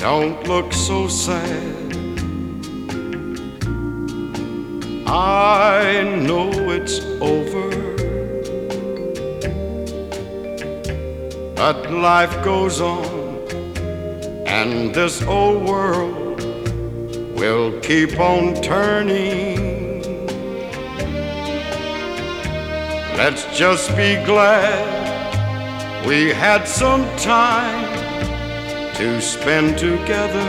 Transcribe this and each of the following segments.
Don't look so sad. I know it's over, but life goes on, and this old world will keep on turning. Let's just be glad we had some time to spend together.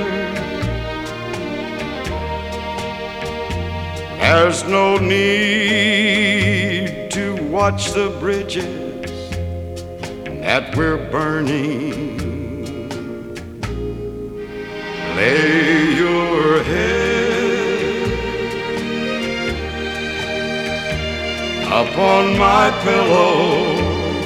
There's no need to watch the bridges that we're burning. Lay your head upon my pillow.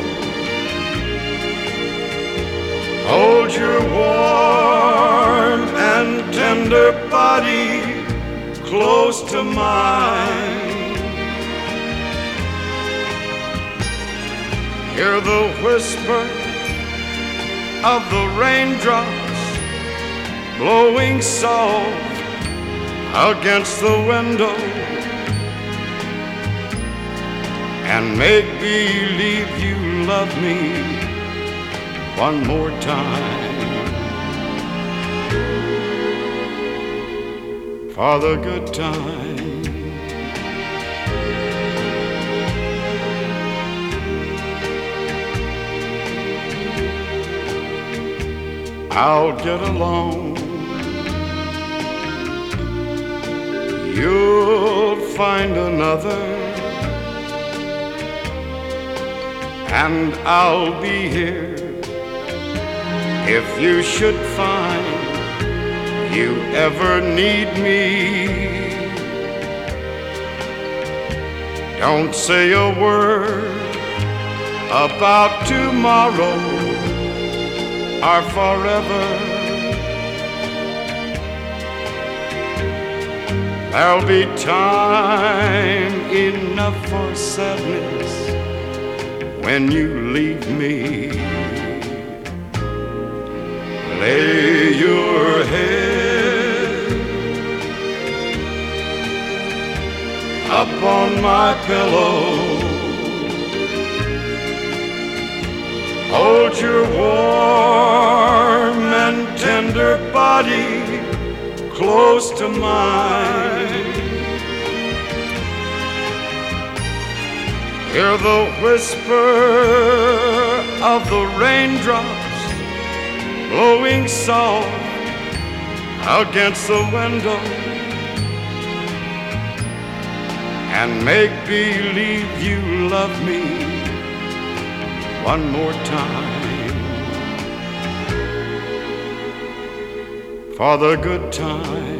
Hold your warm and tender body close to mine. Hear the whisper of the raindrops blowing soft against the window, and make believe you love me one more time. For the good time. I'll get along. You'll find another, and I'll be here if you should find you ever need me. Don't say a word about tomorrow or forever. There'll be time enough for sadness when you leave me. Lay your head upon my pillow. Hold your warm and tender body close to mine. Hear the whisper of the raindrops blowing soft against the window, and make believe you love me one more time. For the good time.